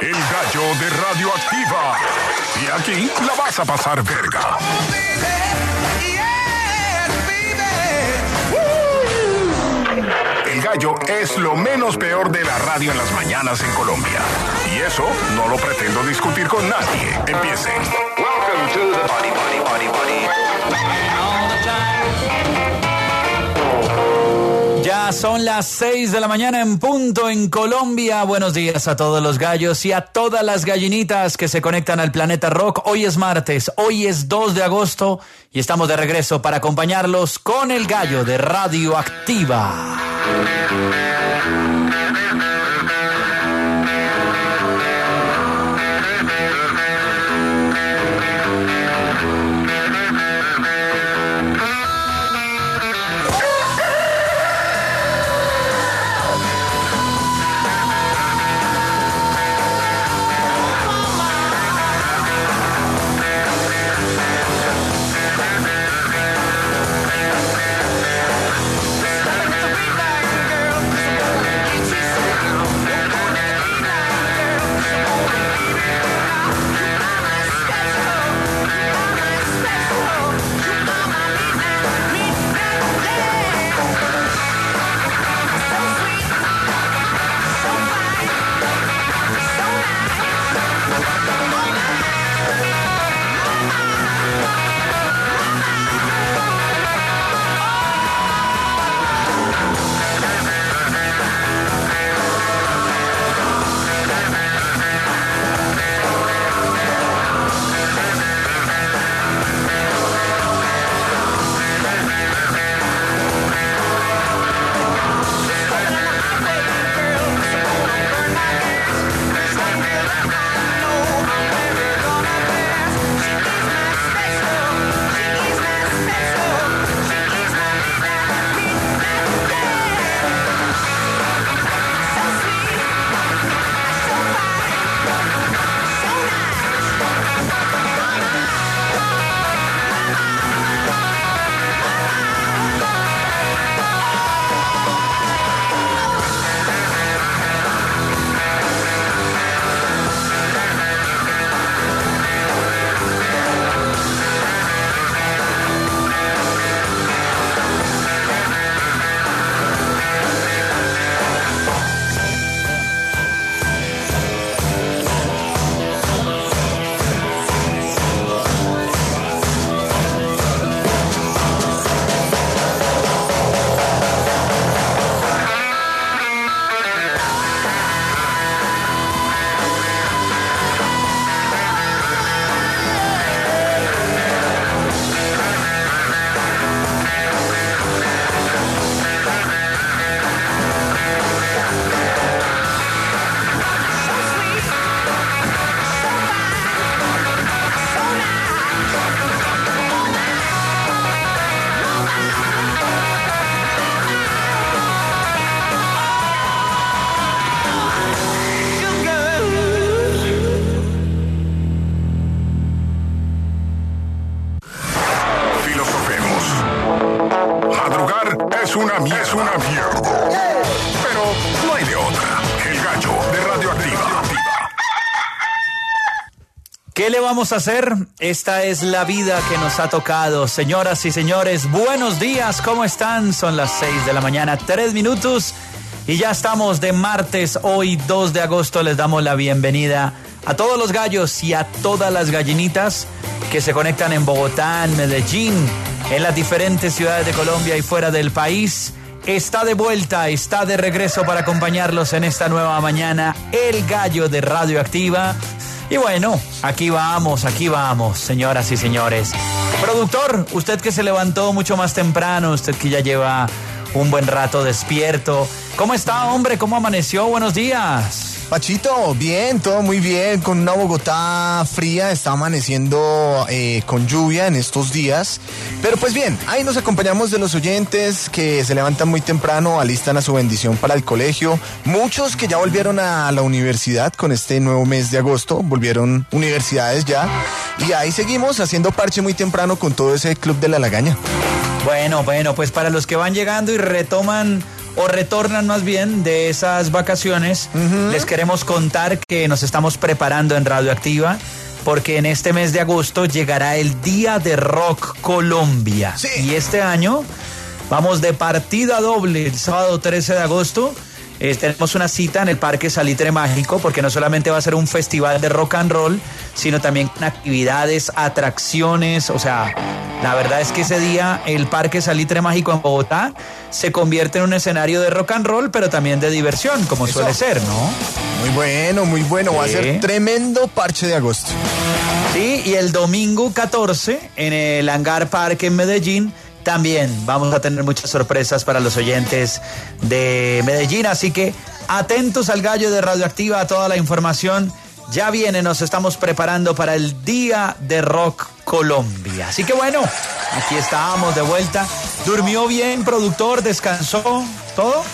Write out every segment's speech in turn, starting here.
El gallo de Radioactiva. Y aquí la vas a pasar verga. El gallo es lo menos peor de la radio en las mañanas en Colombia. Y eso no lo pretendo discutir con nadie. Empiecen. Welcome to the Body. Ya son las 6 de la mañana en punto en Colombia. Buenos días a todos los gallos y a todas las gallinitas que se conectan al Planeta Rock. Hoy es martes, hoy es 2 de agosto y estamos de regreso para acompañarlos con el gallo de Radioactiva. Es una mierda. Pero no hay de otra. El gallo de Radioactiva. ¿Qué le vamos a hacer? Esta es la vida que nos ha tocado. Señoras y señores, buenos días, ¿cómo están? Son las 6 de la mañana, 3 minutos. Y ya estamos de martes, hoy 2 de agosto. Les damos la bienvenida a todos los gallos y a todas las gallinitas que se conectan en Bogotá, en Medellín, en las diferentes ciudades de Colombia y fuera del país. Está de vuelta, está de regreso para acompañarlos en esta nueva mañana, el gallo de Radioactiva. Y bueno, aquí vamos, señoras y señores. Productor, usted que se levantó mucho más temprano, usted que ya lleva un buen rato despierto. ¿Cómo está, hombre? ¿Cómo amaneció? Buenos días. Pachito, bien, todo muy bien, con una Bogotá fría, está amaneciendo con lluvia en estos días, pero pues bien, ahí nos acompañamos de los oyentes que se levantan muy temprano, alistan a su bendición para el colegio, muchos que ya volvieron a la universidad con este nuevo mes de agosto, volvieron universidades ya, y ahí seguimos haciendo parche muy temprano con todo ese club de la lagaña. Bueno, pues para los que van llegando y retoman o retornan más bien de esas vacaciones, les queremos contar que nos estamos preparando en Radioactiva porque en este mes de agosto llegará el Día de Rock Colombia. Sí. Y este año vamos de partida doble el sábado 13 de agosto. Tenemos una cita en el Parque Salitre Mágico porque no solamente va a ser un festival de rock and roll, sino también con actividades, atracciones. O sea, la verdad es que ese día el Parque Salitre Mágico en Bogotá se convierte en un escenario de rock and roll, pero también de diversión, como suele ser, ¿no? Muy bueno, muy bueno. Sí. Va a ser tremendo parche de agosto. Sí, y el domingo 14 en el Hangar Parque en Medellín también vamos a tener muchas sorpresas para los oyentes de Medellín, así que atentos al gallo de Radioactiva, a toda la información. Ya viene, nos estamos preparando para el Día de Rock Colombia. Así que bueno, aquí estábamos de vuelta. ¿Durmió bien, productor? ¿Descansó? ¿Todo?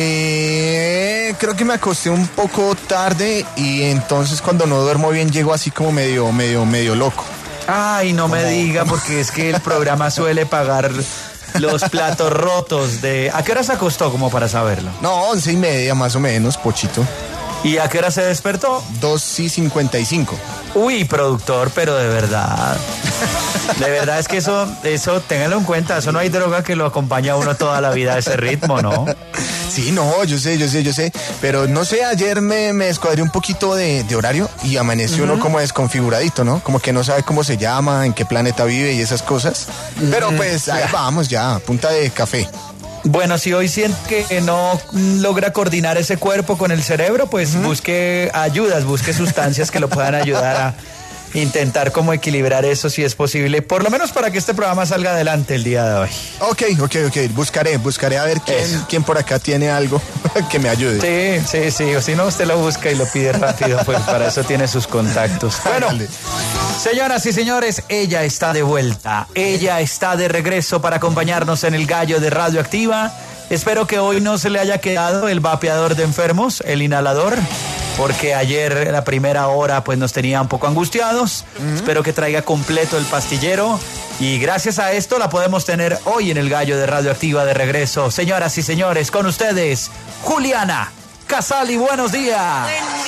Creo que me acosté un poco tarde y entonces cuando no duermo bien llego así como medio loco. Ay, no me diga, porque es que el programa suele pagar los platos rotos de... ¿A qué hora se acostó, como para saberlo? No, 11:30 más o menos, Pochito. ¿Y a qué hora se despertó? 2:55. Uy, productor, pero de verdad. De verdad es que eso, ténganlo en cuenta, eso no hay droga que lo acompañe a uno toda la vida, ese ritmo, ¿no? Sí, no, yo sé, pero no sé, ayer me descuadré un poquito de horario y amaneció uno como desconfiguradito, ¿no? Como que no sabe cómo se llama, en qué planeta vive y esas cosas. Pero pues ahí vamos ya, a punta de café. Bueno, si hoy siente que no logra coordinar ese cuerpo con el cerebro, pues busque ayudas, busque sustancias que lo puedan ayudar a intentar como equilibrar eso si es posible, por lo menos para que este programa salga adelante el día de hoy. Ok, buscaré a ver quién por acá tiene algo que me ayude. Sí, o si no usted lo busca y lo pide rápido, pues para eso tiene sus contactos. Bueno, señoras y señores, ella está de vuelta, ella está de regreso para acompañarnos en el gallo de Radioactiva. Espero que hoy no se le haya quedado el vapeador de enfermos, el inhalador, porque ayer en la primera hora pues nos tenía un poco angustiados. Espero que traiga completo el pastillero y gracias a esto la podemos tener hoy en el gallo de Radioactiva de regreso. Señoras y señores, con ustedes, Juliana Casali, buenos días.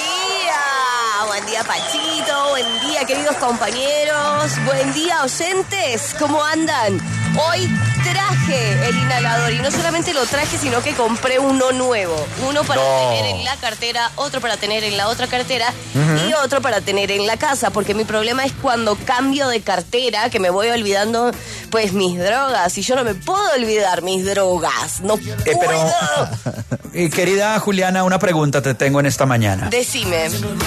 Buen día Pachito, buen día queridos compañeros, buen día oyentes, ¿cómo andan? Hoy traje el inhalador y no solamente lo traje, sino que compré uno nuevo. Uno para tener en la cartera, otro para tener en la otra cartera y otro para tener en la casa, porque mi problema es cuando cambio de cartera, que me voy olvidando pues mis drogas, y yo no me puedo olvidar mis drogas, no puedo. Querida Juliana, una pregunta te tengo en esta mañana. Decime.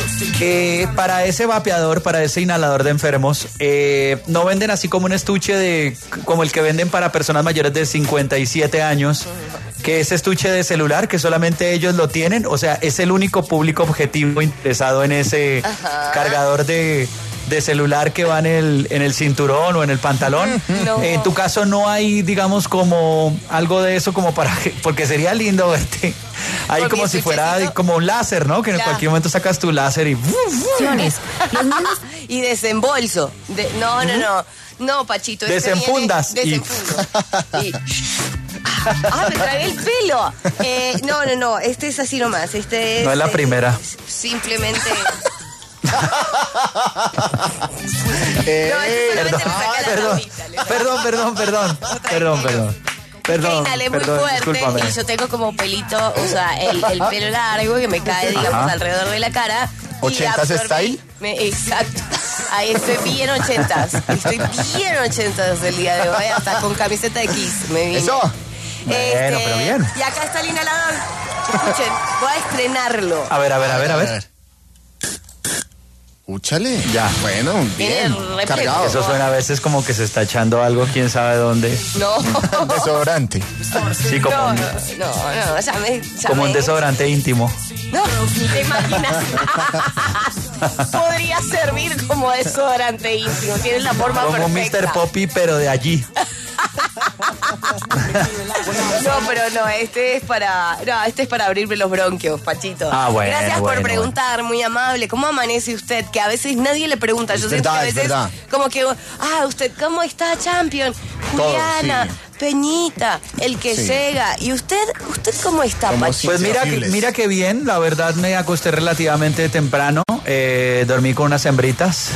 Para ese vapeador, para ese inhalador de enfermos, ¿no venden así como un estuche como el que venden para personas mayores de 57 años, que es estuche de celular, que solamente ellos lo tienen? O sea, ¿es el único público objetivo interesado en ese cargador de celular que va en el cinturón o en el pantalón? No. En tu caso no hay, digamos, como algo de eso como para... Porque sería lindo verte ahí ¿Por como mi si fuera estuchecito? como un láser, ¿no? Que en cualquier momento sacas tu láser y... Y desembolso. No, Pachito. Desenfundas. Desenfundo. Me tragué el pelo. No, este es así nomás. Este es, No es la primera. Simplemente... solamente me saca la tapita. Perdón, inhalé muy fuerte discúlpame. y yo tengo como pelito, o sea, el pelo largo que me cae, digamos, alrededor de la cara. ¿80s style? Exacto. Ahí estoy bien 80s. Estoy bien 80s el día de hoy, hasta con camiseta de Kiss. Me vine. Eso. Bueno, pero bien. Y acá está el inhalador. Escuchen, voy a estrenarlo. A ver. Úchale. Ya. Bueno, bien. Tiene re Cargado. Eso suena a veces como que se está echando algo, quién sabe dónde. No. Desodorante. Sí, como, No, como un desodorante íntimo. No, te imaginas. Podría servir como desodorante íntimo. Tiene la forma Como perfecta. Mr. Poppy, pero de allí. No, pero no, este es para abrirme los bronquios, Pachito. Ah, bueno, Gracias por bueno, preguntar, muy amable. ¿Cómo amanece usted? Que a veces nadie le pregunta. Yo siento que a veces verdad. como que, usted, ¿cómo está, Champion? Todo, Juliana, sí. Peñita, el que llega. ¿Y usted cómo está, Pachito? Pues mira que bien, la verdad me acosté relativamente temprano, dormí con unas hembritas.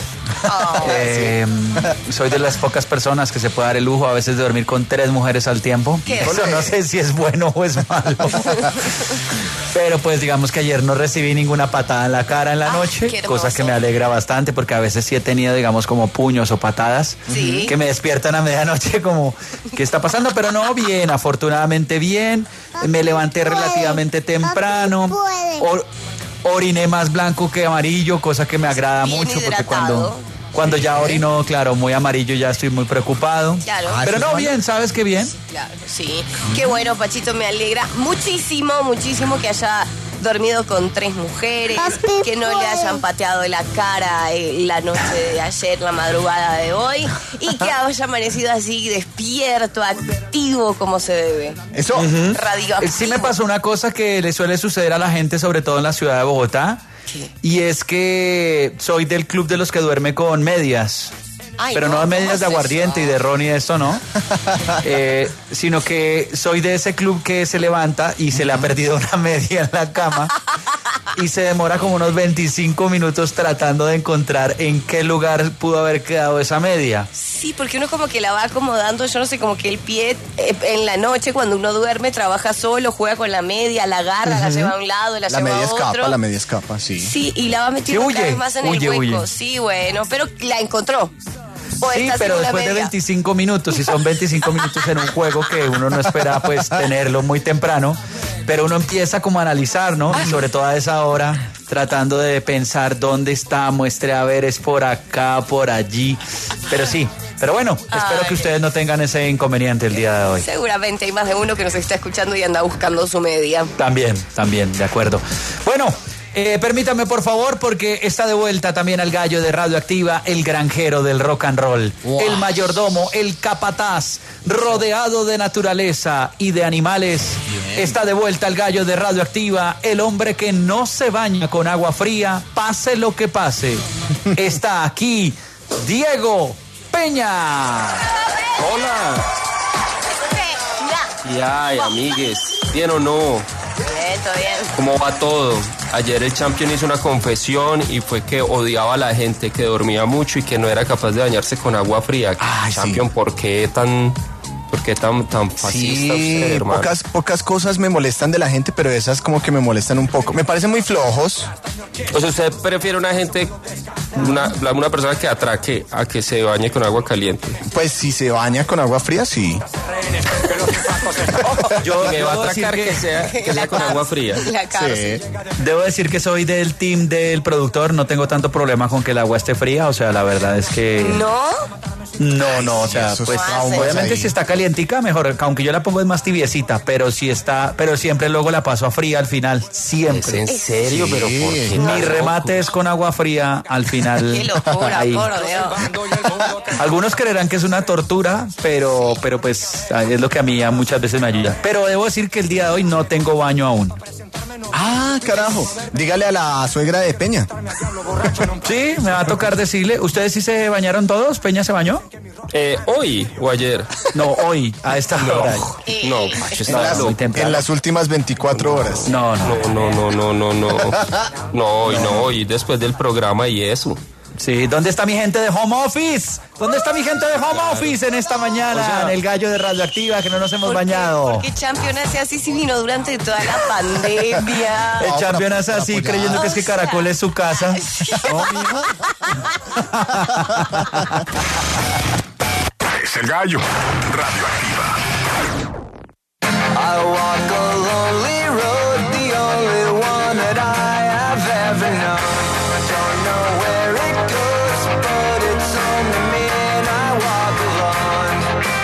Soy de las pocas personas que se puede dar el lujo a veces de dormir con 3 mujeres al tiempo. Eso no sé si es bueno o es malo. Pero pues digamos que ayer no recibí ninguna patada en la cara en la noche, cosa que me alegra bastante porque a veces sí he tenido, digamos, como puños o patadas que me despiertan a medianoche como, ¿qué está pasando? Pero no, bien, afortunadamente bien. Me levanté relativamente temprano. Oriné más blanco que amarillo, cosa que me agrada mucho porque cuando ya orino, claro, muy amarillo ya estoy muy preocupado. Claro. Pero no, bien, ¿sabes qué bien? Claro, sí. Qué bueno, Pachito, me alegra muchísimo, muchísimo que haya dormido con 3 mujeres, que no le hayan pateado la cara la noche de ayer, la madrugada de hoy, y que haya amanecido así despierto, activo como se debe. Eso. Radioactivo. Sí me pasó una cosa que le suele suceder a la gente, sobre todo en la ciudad de Bogotá. ¿Qué? Y es que soy del club de los que duerme con medias. Ay, pero no de medias de aguardiente y de ron y esto, ¿no? Sino que soy de ese club que se levanta y se le ha perdido una media en la cama y se demora como unos 25 minutos tratando de encontrar en qué lugar pudo haber quedado esa media. Sí, porque uno como que la va acomodando, yo no sé, como que el pie en la noche cuando uno duerme trabaja solo, juega con la media, la agarra, la lleva a un lado, la lleva a otro. La media escapa, sí. Sí, y la va metiendo cada vez más en el hueco. Sí, bueno, pero la encontró. Sí, pero después de 25 minutos, y son 25 minutos en un juego que uno no espera pues tenerlo muy temprano, pero uno empieza como a analizar, ¿no? Y sobre todo a esa hora, tratando de pensar dónde está, muestre a ver, es por acá, por allí, pero sí. Pero bueno, espero que ustedes no tengan ese inconveniente el día de hoy. Seguramente hay más de uno que nos está escuchando y anda buscando su media. También, de acuerdo. Bueno, permítame por favor, porque está de vuelta también al gallo de Radioactiva, el granjero del rock and roll, el mayordomo, el capataz, rodeado de naturaleza y de animales. Bien. Está de vuelta al gallo de Radioactiva, el hombre que no se baña con agua fría, pase lo que pase. Está aquí, Diego Peña. Hola. Y ay, amigues, ¿bien o no? Bien, todo bien. ¿Cómo va todo? Ayer el Champion hizo una confesión y fue que odiaba a la gente que dormía mucho y que no era capaz de bañarse con agua fría. Ay, Champion, sí. ¿Por qué tan fascista usted, hermano? Pocas cosas me molestan de la gente, pero esas como que me molestan un poco. Me parecen muy flojos. O sea, ¿usted prefiere una gente, una persona que atraque a que se bañe con agua caliente? Pues si se baña con agua fría, sí. Yo me va a atracar que sea con agua fría. Sí. Debo decir que soy del team del productor, no tengo tanto problema con que el agua esté fría, o sea, la verdad es que... No, o sea, pues obviamente si está calientica, mejor, aunque yo la pongo es más tibiecita, pero siempre luego la paso a fría al final, siempre. ¿Es en serio? Sí. ¿Pero por qué? Mi remate es con agua fría al final. Qué locura, por Dios. Algunos creerán que es una tortura, pero pues es lo que a mí muchas veces me ayuda. Pero debo decir que el día de hoy no tengo baño aún. Ah, carajo. Dígale a la suegra de Peña. Sí, me va a tocar decirle. ¿Ustedes sí se bañaron todos? ¿Peña se bañó? ¿Hoy o ayer? No, hoy, a esta hora. No, Pacho, está muy temprano. En las últimas 24 horas. No, hoy después del programa y eso. Sí, ¿dónde está mi gente de home office? ¿Dónde está mi gente de home office en esta mañana? O sea, en el gallo de Radioactiva, que no nos hemos bañado. ¿Por qué Champion hace así si vino durante toda la pandemia? El Champion hace así creyendo que es que Caracol es su casa. ¿No, mija? Es el gallo. Radioactiva. I walk a lonely road, the only one that I have ever known. Don't know where it goes, but it's only me and I walk alone.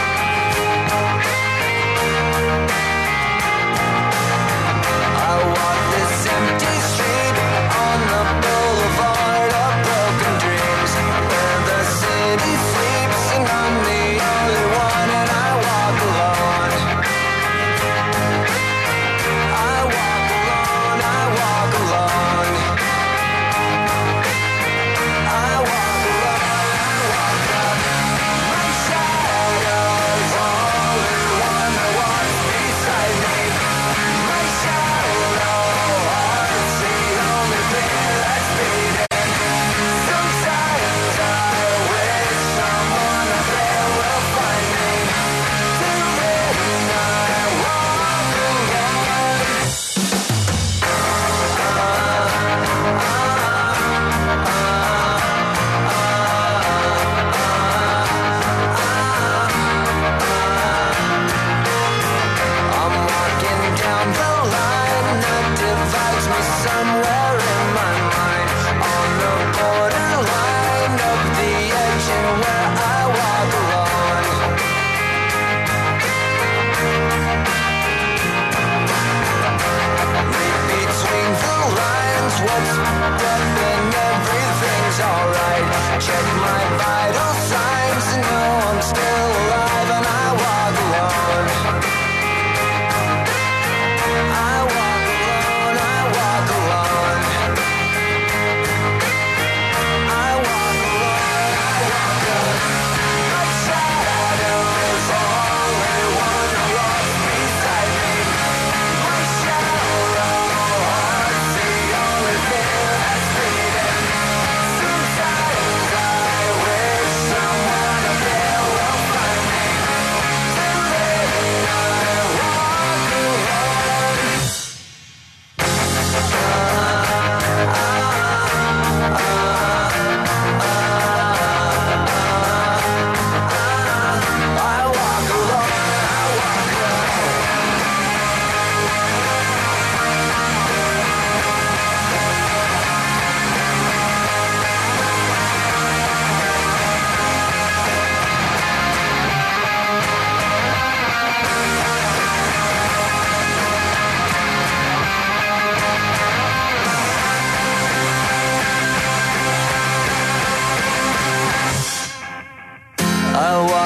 I walk this empty street on the boulevard of broken dreams, where the city sleeps and I'm the only one and I walk alone. I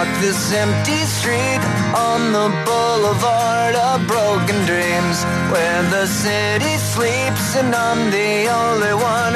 this empty street on the boulevard of broken dreams, where the city sleeps and I'm the only one.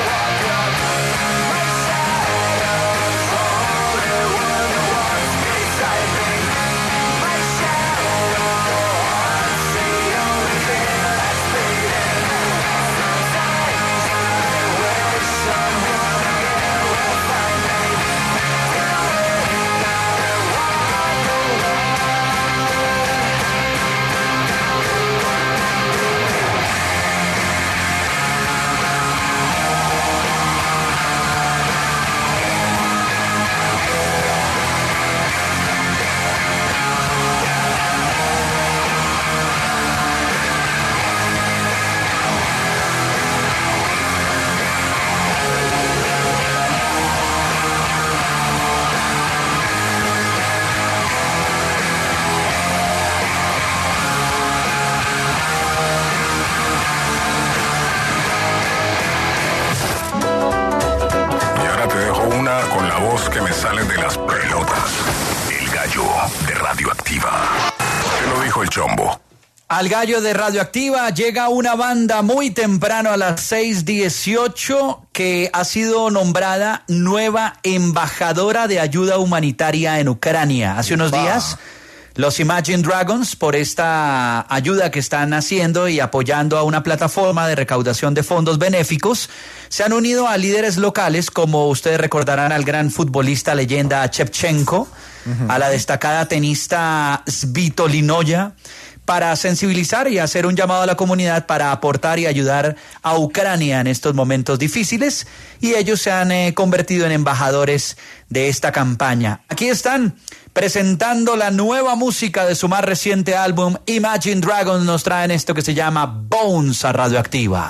Con la voz que me sale de las pelotas. El gallo de Radioactiva. Te lo dijo el Chombo. Al gallo de Radioactiva llega una banda muy temprano a las 6:18 que ha sido nombrada nueva embajadora de ayuda humanitaria en Ucrania. Hace unos días, los Imagine Dragons, por esta ayuda que están haciendo y apoyando a una plataforma de recaudación de fondos benéficos, se han unido a líderes locales, como ustedes recordarán al gran futbolista leyenda Shevchenko, a la destacada tenista Svitolina, para sensibilizar y hacer un llamado a la comunidad para aportar y ayudar a Ucrania en estos momentos difíciles, y ellos se han convertido en embajadores de esta campaña. Aquí están presentando la nueva música de su más reciente álbum. Imagine Dragons nos traen esto que se llama Bones a Radioactiva.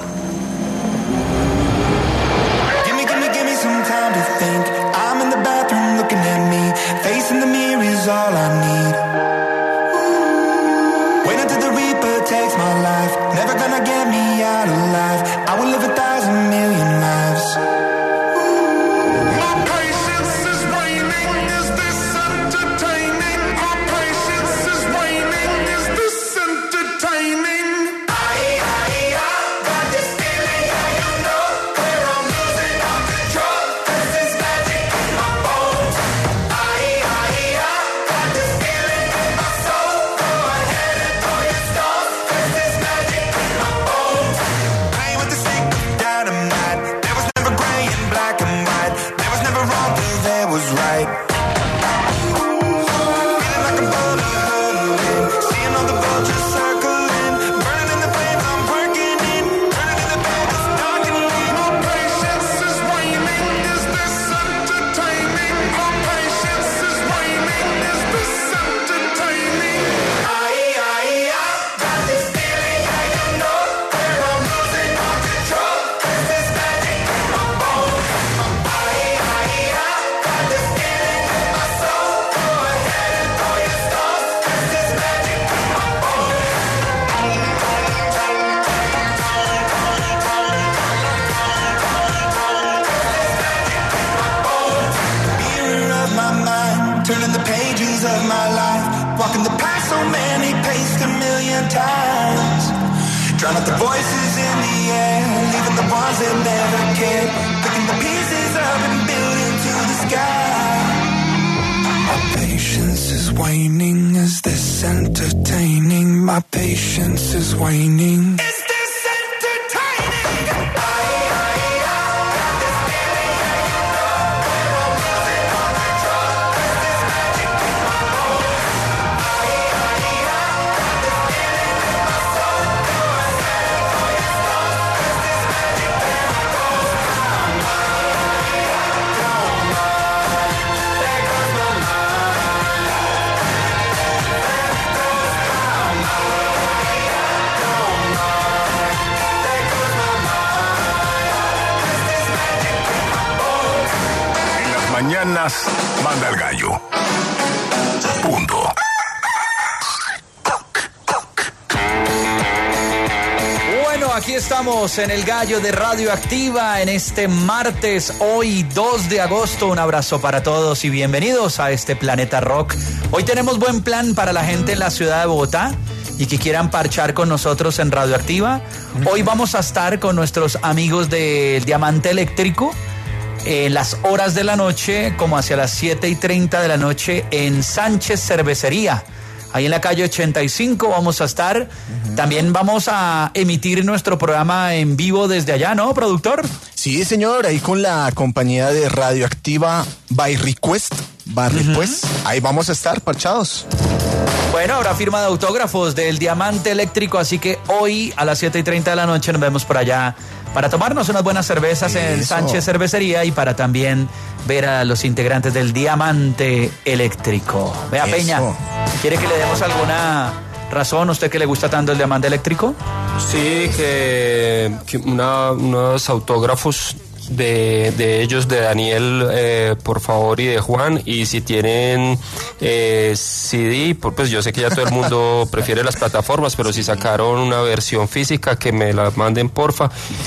Give me some time to think. I'm in the bathroom looking at me. Facing the mirror is all I need. Wait until the Reaper takes my life. Never gonna get me out alive. I will live 1,000 million lives. Drown out the voices in the air, leaving the ones that never cared, picking the pieces up and building to the sky. My patience is waning, is this entertaining? My patience is waning. Is this entertaining? Mañanas manda el gallo. Punto. aquí estamos en el Gallo de Radioactiva en este martes, hoy 2 de agosto. Un abrazo para todos y bienvenidos a este Planeta Rock. Hoy tenemos buen plan para la gente en la ciudad de Bogotá y que quieran parchar con nosotros en Radioactiva. Hoy vamos a estar con nuestros amigos del Diamante Eléctrico en las horas de la noche, como hacia las 7:30 de la noche en Sánchez Cervecería. Ahí en la calle 85 vamos a estar. También vamos a emitir nuestro programa en vivo desde allá, ¿no, productor? Sí, señor, ahí con la compañía de Radioactiva by Request. Ahí vamos a estar parchados. Bueno, habrá firma de autógrafos del Diamante Eléctrico, así que hoy a las 7:30 de la noche nos vemos por allá para tomarnos unas buenas cervezas en Sánchez Cervecería y para también ver a los integrantes del Diamante Eléctrico. Vea, Eso. Peña, ¿quiere que le demos alguna razón a usted que le gusta tanto el Diamante Eléctrico? Sí, que unos autógrafos de ellos, de Daniel, por favor, y de Juan. Y si tienen CD, pues yo sé que ya todo el mundo prefiere las plataformas, pero si sacaron una versión física, que me la manden, porfa.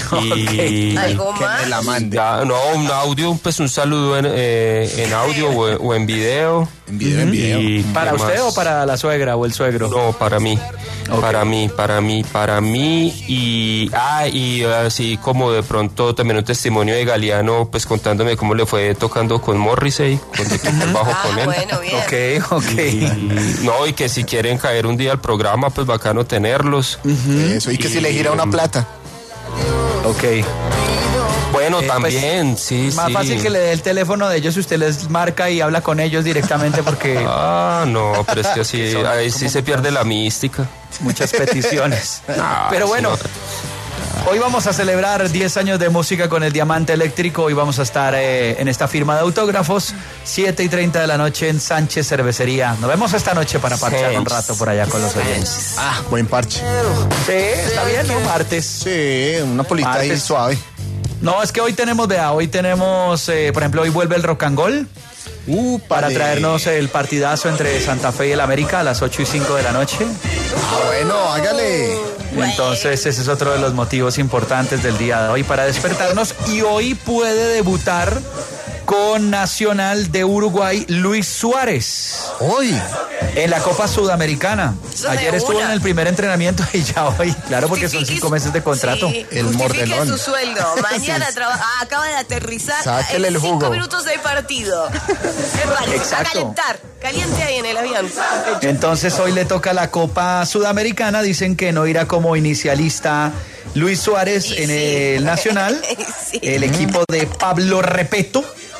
Y ¿Algo Que más? me la mande. no, un audio, pues un saludo en audio o en video. En video. Y ¿Para ¿qué usted más? o para la suegra o el suegro? No, para mí. Ok. Para mí. Y así como de pronto también un testimonio de Galeano, pues contándome cómo le fue tocando con Morrissey, cuando tocó el bajo con él. Bueno, bien. Ok. No, y que si quieren caer un día al programa, pues bacano tenerlos. Eso, y que si le gira una plata. Ok. Bueno, Pues, también, sí, Más sí. fácil que le dé el teléfono de ellos si usted les marca y habla con ellos directamente porque Ah, no, pero es que así, Son ahí sí como se pierde la mística. muchas peticiones. Ah, Pero bueno, sí, hoy vamos a celebrar 10 años de música con el Diamante Eléctrico. Hoy vamos a estar en esta firma de autógrafos, 7:30 de la noche en Sánchez Cervecería. Nos vemos esta noche para parchar un rato por allá con los oyentes. Ah, buen parche. Sí, está bien, ¿no? Martes. Sí, una polita ahí Martes. suave. No, es que hoy tenemos, por ejemplo, hoy vuelve el Rock and Goal para traernos el partidazo entre Santa Fe y el América a las 8:05 de la noche. Ah, bueno, hágale. Entonces ese es otro de los motivos importantes del día de hoy para despertarnos. Y hoy puede debutar con Nacional de Uruguay Luis Suárez Hoy. en la Copa Sudamericana. Eso de Ayer estuvo una. en el primer entrenamiento y ya hoy, claro, porque son 5 meses de contrato. Sí, El justifique mordelón. su sueldo. Mañana acaba de aterrizar. Sáquele el 5 jugo. minutos del partido. ¿Qué parece? Va a Exacto. calentar. Caliente ahí en el avión. Entonces hoy le toca la Copa Sudamericana. Dicen que no irá como inicialista Luis Suárez Y en sí. el Nacional, Sí. el equipo de Pablo Repeto,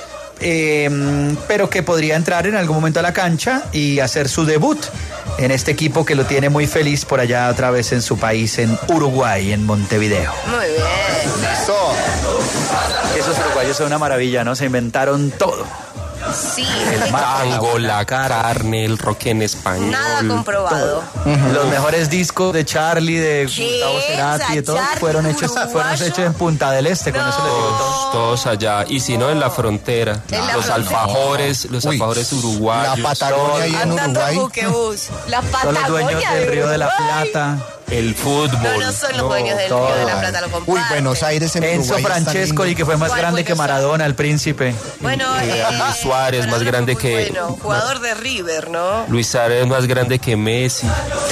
pero que podría entrar en algún momento a la cancha y hacer su debut en este equipo que lo tiene muy feliz por allá otra vez en su país, en Uruguay, en Montevideo. Muy bien. Listo. Esos uruguayos son una maravilla, ¿no? Se inventaron todo. Sí. El tango, la carne, el rock en español. Nada comprobado. Los mejores discos de Charlie, de ¿Qué? Gustavo Cerati, de todos Charlie fueron hechos uruguayo. en Punta del Este, con eso les digo todo. Todos allá, y si no en la frontera, En la los frontera. alfajores, uruguayos. La Patagonia ahí en Andando Uruguay. buquebús. La Son los Patagonia dueños del Río de la Uruguay. Plata. El fútbol. No son los dueños del Río de la Plata, lo Uy, comparten. Buenos Aires en Enzo Uruguay. está Francesco, lindo. y que fue más ¿Cuál grande que Buenos Maradona, el príncipe. Bueno, Luis Suárez, más grande que- Bueno, jugador de River, ¿no? Luis Suárez es más grande que Messi.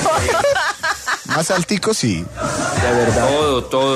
Más altico, sí. De verdad. Todo.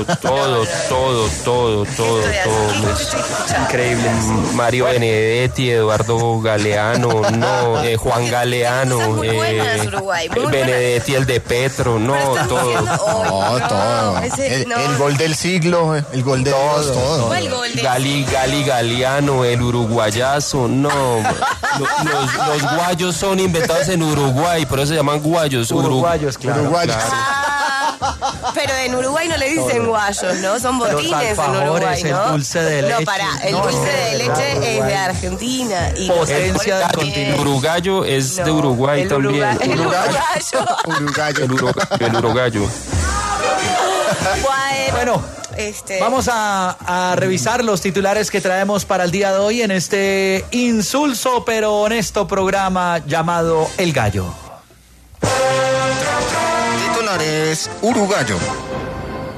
Estoy así, Messi. estoy escuchando. Increíble. Mario Benedetti, Eduardo Galeano, Juan Galeano, Esas muy buenas, Uruguay, muy Benedetti, el de Petro, Pero están todo. diciendo, "Ay, No, todo. ese El, no". el gol del siglo, el gol de Dios, todo. ¿Cuál gol de Gali Galeano, el uruguayazo, no. Los guayos son inventados en Uruguay, por eso se llaman guayos. Uruguayos, claro. Uruguayos. Ah, pero en Uruguay no le dicen guayos, ¿no? Son Los botines en alfajores, Uruguay, ¿no? el dulce de leche. No, pará, el No, dulce no, de de leche verdad, es de Uruguay. Argentina. Y Potencia del continente. El uruguayo es de Uruguay el también. El uruguayo. Uruguayo. El uruguayo. Bueno, Este, vamos a revisar los titulares que traemos para el día de hoy en este insulso pero honesto programa llamado El Gallo. Titulares Uruguayo.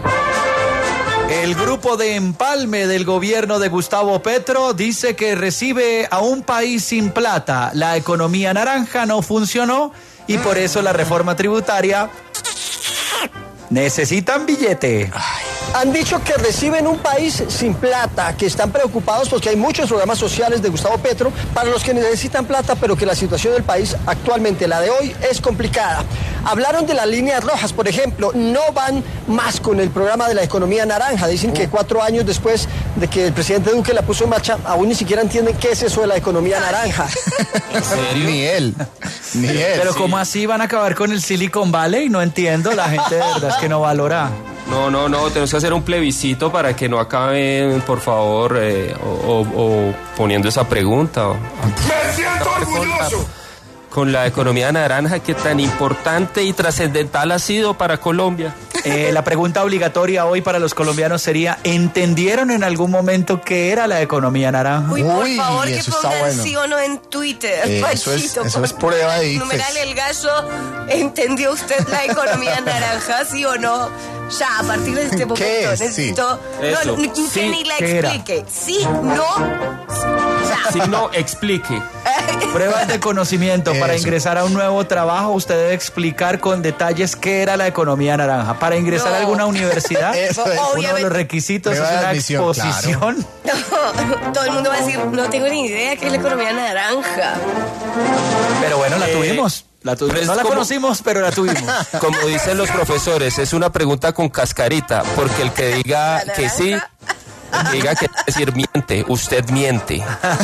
El grupo de empalme del gobierno de Gustavo Petro dice que recibe a un país sin plata. La economía naranja no funcionó y por eso la reforma tributaria necesitan billete. Han dicho que reciben un país sin plata, que están preocupados porque hay muchos programas sociales de Gustavo Petro para los que necesitan plata, pero que la situación del país actualmente, la de hoy, es complicada. Hablaron de las líneas rojas, por ejemplo, no van más con el programa de la economía naranja. Dicen que 4 años después de que el presidente Duque la puso en marcha, aún ni siquiera entienden qué es eso de la economía naranja. ¿En serio? Ni él. Pero ¿cómo así van a acabar con el Silicon Valley? No entiendo, la gente de verdad es que no valora. No, tenemos que hacer un plebiscito para que no acaben, por favor, o poniendo esa pregunta. ¡Me siento orgulloso! Con la economía naranja que tan importante y trascendental ha sido para Colombia. La pregunta obligatoria hoy para los colombianos sería, ¿entendieron en algún momento qué era la economía naranja? Uy, por Uy, favor, que eso está pongan bueno. sí o no en Twitter. Eso es prueba de ICFES. Numeral El Gallo, ¿entendió usted la economía naranja, sí o no? Ya, a partir de este momento ¿Qué es? necesito... Eso. No, que Sí, ni la ¿qué era? explique. Sí, no, ya. Si no, explique. Pruebas de conocimiento. Para Eso. ingresar a un nuevo trabajo, usted debe explicar con detalles qué era la economía naranja. Para ingresar No. a alguna universidad, Eso es. uno de los requisitos Prueba es de una admisión, exposición. Todo el mundo va a decir, no tengo ni idea qué es la economía naranja. Pero bueno, la tuvimos. pero es No la como- conocimos, pero la tuvimos. Como dicen los profesores, es una pregunta con cascarita, porque el que diga ¿La que sí, naranja? diga que es decir miente, usted miente.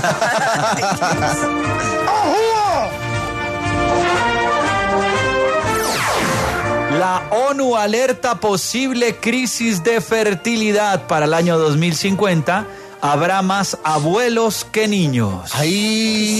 La ONU alerta posible crisis de fertilidad para el año 2050. Habrá más abuelos que niños. Ay.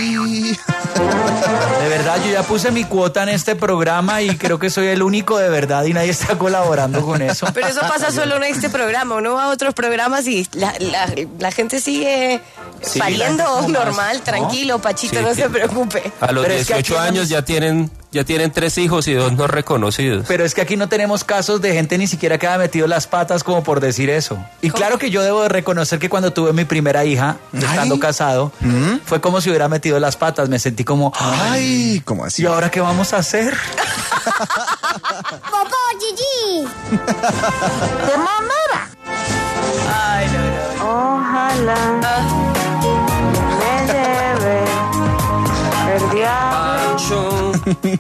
De verdad, yo ya puse mi cuota en este programa y creo que soy el único de verdad y nadie está colaborando con eso. Pero eso pasa solo en este programa. Uno va a otros programas y la gente sigue Sí, pariendo la gente normal, ¿no? tranquilo, Pachito, Sí, no sí. se preocupe. A los Pero es que 18 aquí no años ya tienen 3 hijos y 2 no reconocidos. Pero es que aquí no tenemos casos de gente ni siquiera que haya metido las patas como por decir eso. Y claro que yo debo de reconocer que cuando tuve mi primera hija, estando casado, fue como si hubiera metido las patas. Me sentí como, Ay, ¿cómo así? ¿y ahora qué vamos a hacer? ¡Popó, Gigi! Ay, no, no. Ojalá me lleve el diablo.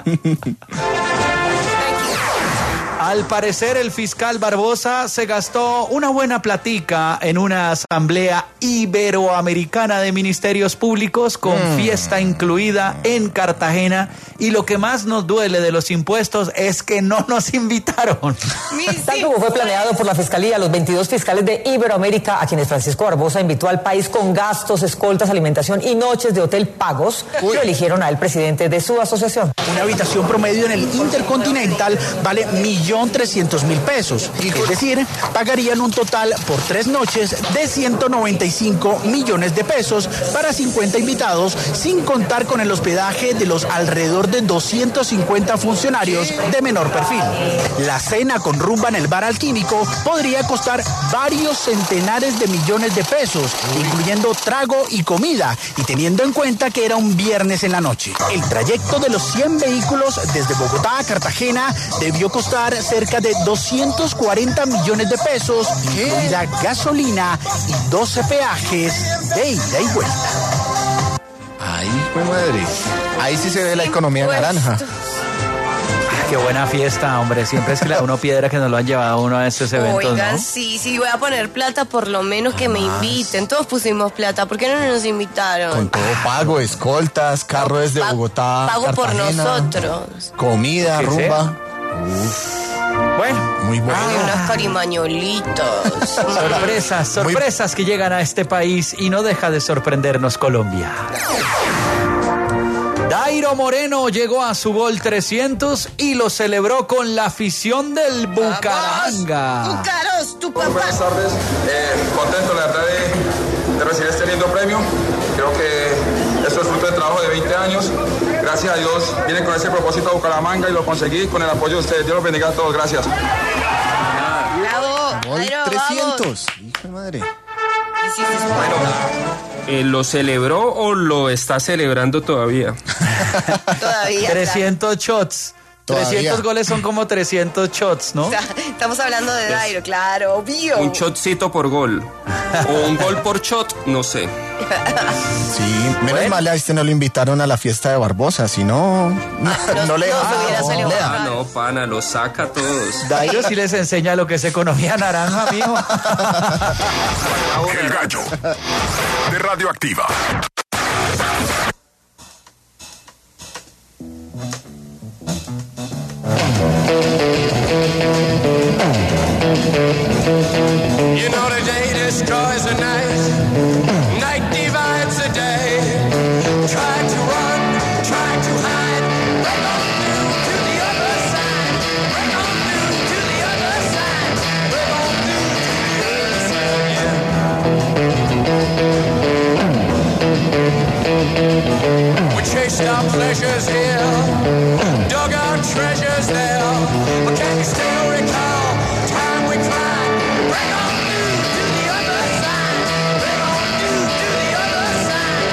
Al parecer, el fiscal Barbosa se gastó una buena platica en una asamblea iberoamericana de ministerios públicos con fiesta incluida en Cartagena. Y lo que más nos duele de los impuestos es que no nos invitaron. Tal como fue planeado por la Fiscalía, los 22 fiscales de Iberoamérica, a quienes Francisco Barbosa invitó al país con gastos, escoltas, alimentación y noches de hotel pagos, lo eligieron al presidente de su asociación. Una habitación promedio en el Intercontinental vale 1.300.000 pesos. Es decir, pagarían un total por 3 noches de 195 millones de pesos para 50 invitados, sin contar con el hospedaje de los alrededor de 250 funcionarios de menor perfil. La cena con rumba en el bar Alquímico podría costar varios centenares de millones de pesos, incluyendo trago y comida, y teniendo en cuenta que era un viernes en la noche. El trayecto de los 100 vehículos desde Bogotá a Cartagena debió costar cerca de 240 millones de pesos, incluida gasolina y 12 peajes de ida y vuelta. Ay, qué madre. Ahí sí se ve la economía naranja. Qué buena fiesta, hombre. Siempre es que le da uno piedra que nos lo han llevado a uno a estos eventos, Oigan, ¿no? sí, voy a poner plata, por lo menos que me inviten. Todos pusimos plata, ¿por qué no nos invitaron? Con todo pago, escoltas, carro desde Bogotá, Pago por Cartagena, nosotros. comida, ¿Qué rumba. Bueno, Muy bueno. Y unos carimañolitos. sorpresas que llegan a este país y no deja de sorprendernos Colombia. Dairo Moreno llegó a su gol 300 y lo celebró con la afición del Bucaramanga. ¡Bucaros, tu papá! Buenas tardes, contento la verdad de recibir este lindo premio. Creo que esto es fruto del trabajo de 20 años. Gracias a Dios vine con ese propósito a Bucaramanga y lo conseguí con el apoyo de ustedes. Dios los bendiga a todos, gracias. ¡Bravo! Gol Jairo, 300. Hijo de madre. ¿Lo celebró o lo está celebrando todavía? Todavía. 300 shots. Todavía. 300 goles son como 300 shots, ¿no? Estamos hablando de Dairo, claro, obvio. Un shotcito por gol. O un gol por shot, no sé. Sí, menos mal a este no lo invitaron a la fiesta de Barbosa, si no, no le se da. hubiera salido le da. mal. No, pana, lo saca a todos. Dairo sí les enseña lo que es economía naranja, mijo. El Gallo de Radioactiva. You know the day destroys the night, night divides the day. Try to run, try to hide, break on through to the other side, break on through to the other side, break on through to the other side, yeah. We chased our pleasures here, dug our treasures there, but can you still recall time we cried? Break on through to the other side, break on through to the other side.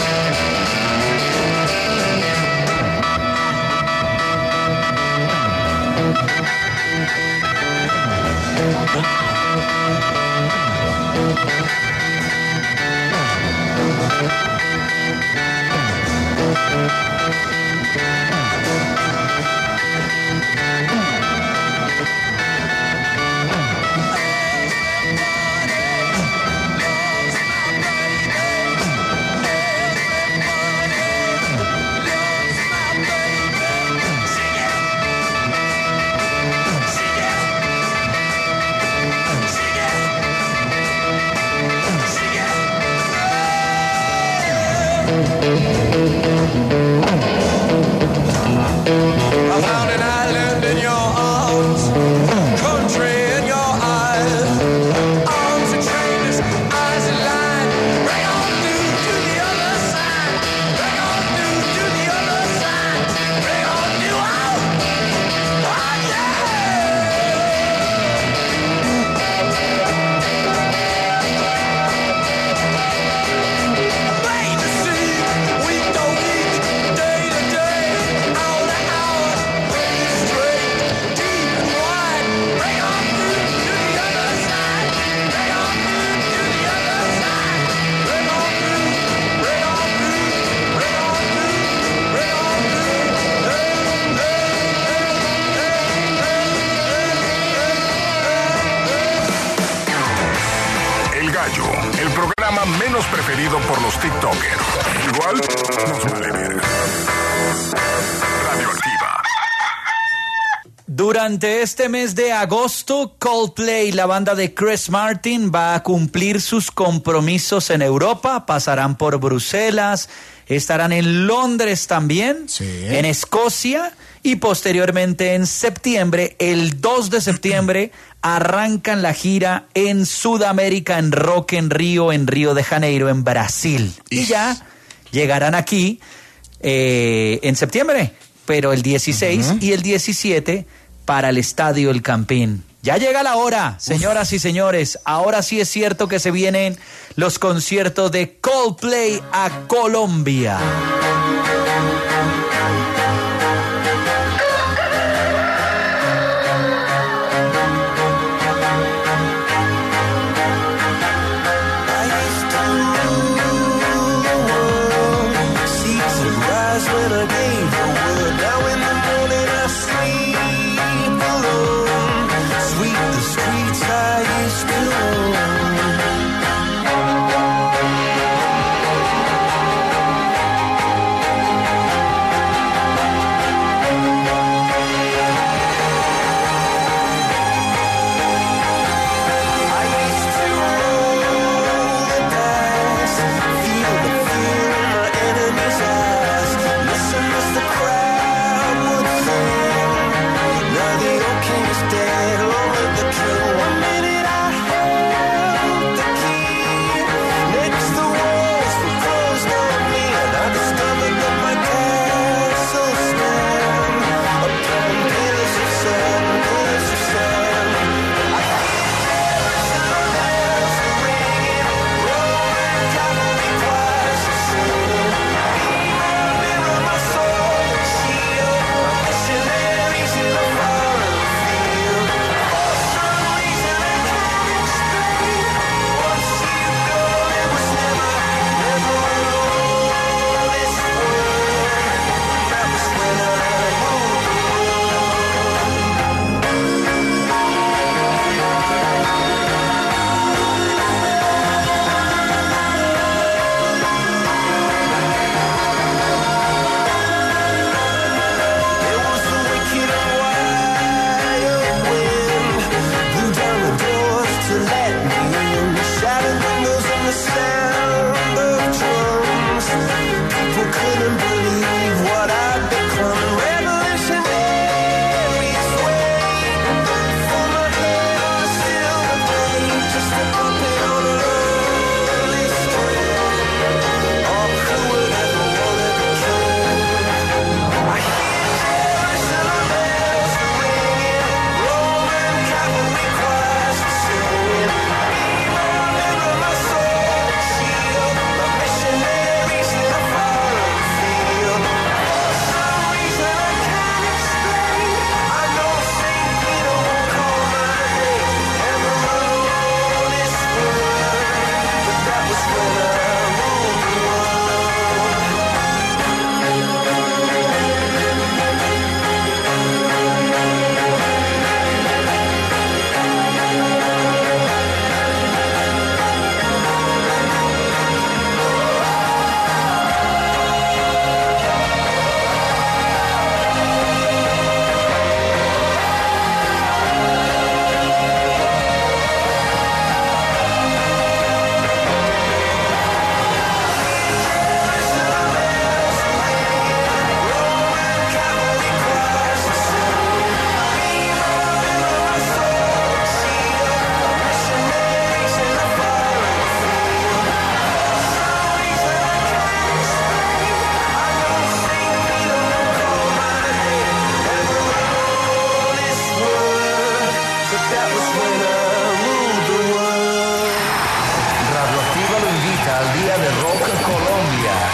I found an island in your arms, country in your eyes, arms are chainless, eyes are lined. Bring on through to the other side. Bring on through to the other side. Bring on through. Oh yeah. Plain to see, week to week, day to day, hour to hour, pretty straight, deep and wide. Bring on through to the other side. Bring on through to the other side. Bring on through, bring on through, bring on through, bring on El Gallo, el programa menos preferido por los TikTokers. Igual nos vale verga. Radioactiva. Durante este mes de agosto, Coldplay, la banda de Chris Martin, va a cumplir sus compromisos en Europa. Pasarán por Bruselas, estarán en Londres también, en Escocia y posteriormente en septiembre, el 2 de septiembre, arrancan la gira en Sudamérica, en Rock en Río de Janeiro, en Brasil. Y ya llegarán aquí en septiembre, pero el 16 y el 17 para el Estadio El Campín. Ya llega la hora, señoras y señores. Ahora sí es cierto que se vienen los conciertos de Coldplay a Colombia.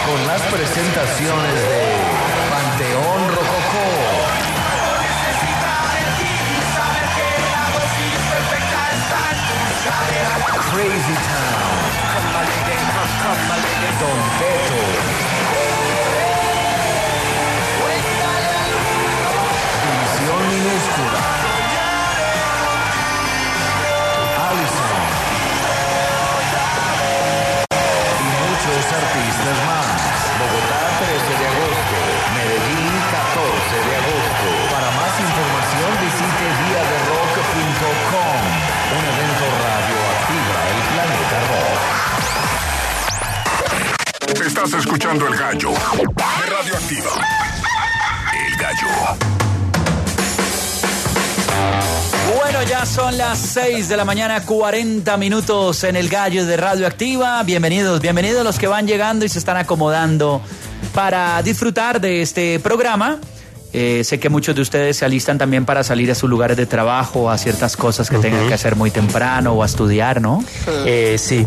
con las presentaciones de Panteón Rococó. Crazy Town. Don Beto. División Minúscula. Allison. Y muchos artistas más. Bogotá, 13 de agosto. Medellín, 14 de agosto. Para más información visite diaderock.com. Un evento radioactiva el planeta rock. Estás escuchando El Gallo de Radioactiva. El Gallo. Bueno, ya son las 6 de la mañana, 40 minutos en El Gallo de Radioactiva. Bienvenidos los que van llegando y se están acomodando para disfrutar de este programa. Sé que muchos de ustedes se alistan también para salir a sus lugares de trabajo, a ciertas cosas que tengan que hacer muy temprano o a estudiar, ¿no? Sí.